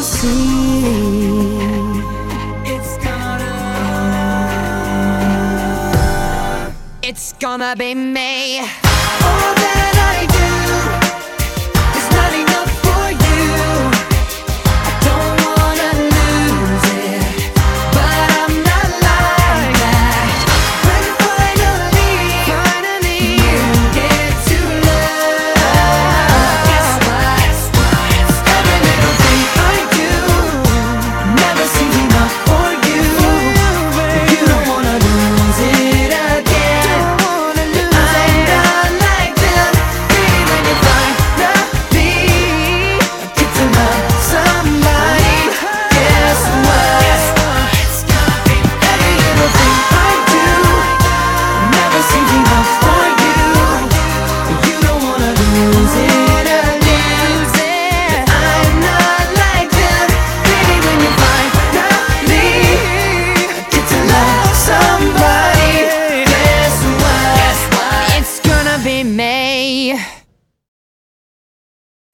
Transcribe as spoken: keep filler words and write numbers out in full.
you'll see. It's gonna, It's gonna be me. all that I do is not enough for you. I don't wanna lose it, but I'm not like that. When finally, Finally, you get to love, guess what? Every little thing I do never seems enough for you. You don't wanna lose it again. I'm not like them. Baby, when you finally get to love somebody, guess what? Every little thing I do never seems enough for you. You don't wanna lose it again. I'm not like them. Baby, when you finally get to love somebody, guess what? it's gonna be me.